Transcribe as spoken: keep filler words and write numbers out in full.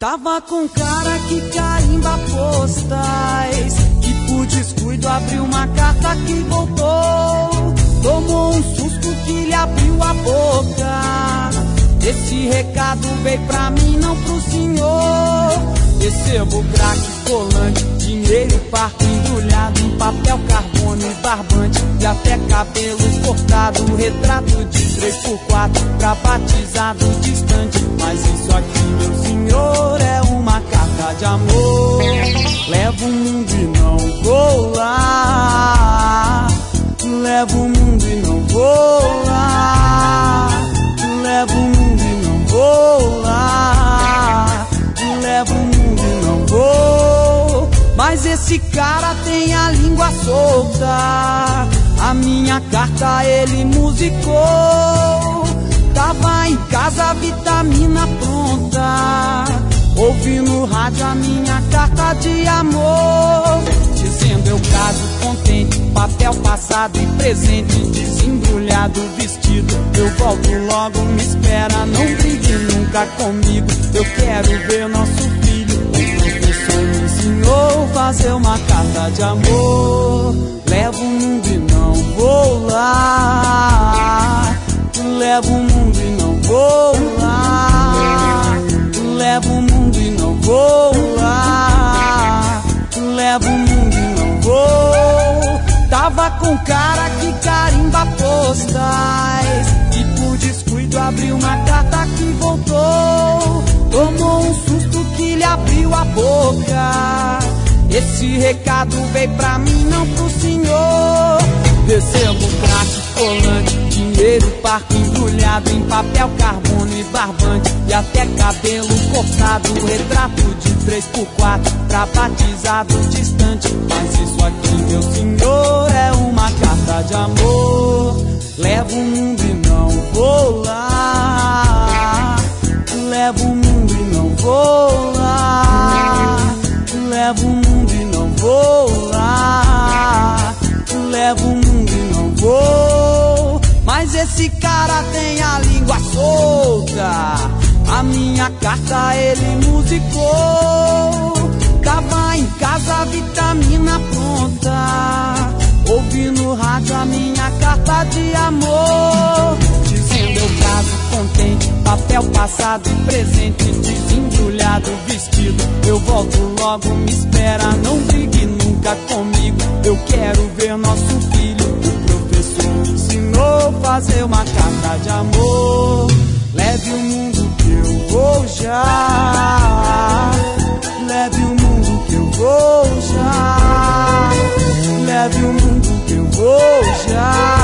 Tava com cara que carimba postais, que por descuido abriu uma carta que voltou. Tomou um susto que lhe abriu a boca. Esse recado veio pra mim, não pro senhor. Recebo crack, colante, dinheiro, par embrulhado em papel carbono e barbante, e até cabelos cortados, retrato de três por quatro pra batizado distante. Mas isso aqui, meu senhor, é uma carta de amor. Levo o mundo e não vou lá. Levo o mundo e não vou lá. Levo o mundo e não vou lá. Levo o mundo e não vou. Mas esse cara tem a língua solta. A minha carta ele musicou. Tava em casa, a vitamina pronta. Ouvi no rádio a minha carta de amor, dizendo eu caso contente, papel passado e presente, desembrulhado vestido. Eu volto logo, me espera, não brigue nunca comigo. Eu quero ver nosso filho. O professor me ensinou fazer uma carta de amor. Levo o mundo e não vou lá. Levo o mundo e não vou lá. Levo o mundo e não vou lá. Levo o mundo e não vou. Tava com cara que carimba postais, e por descuido abriu uma carta que voltou. Tomou um susto que lhe abriu a boca. Esse recado veio pra mim, não pro senhor. Recebo crack, colante, dinheiro, parque embrulhado em papel carbono e barbante, e até cabelo cortado, retrato de três por quatro pra batizado distante. Mas isso aqui, meu senhor, é uma carta de amor. Levo o mundo e não vou lá. Levo o mundo e não vou lá. Levo o mundo e não vou lá. Levo o mundo e não vou. Mas esse cara tem a língua solta. A minha carta ele musicou. Tava em casa, a vitamina pronta. Ouvi no rádio a minha carta de amor, dizendo eu caso contente, papel passado e presente, desembrulhado vestido. Eu volto logo, me espera, não brigue nunca comigo. Eu quero ver nosso filho. O professor me ensinou fazer uma carta de amor. Leve o mundo que eu vou já. Leve o mundo que eu vou já. Leve o mundo que eu vou já.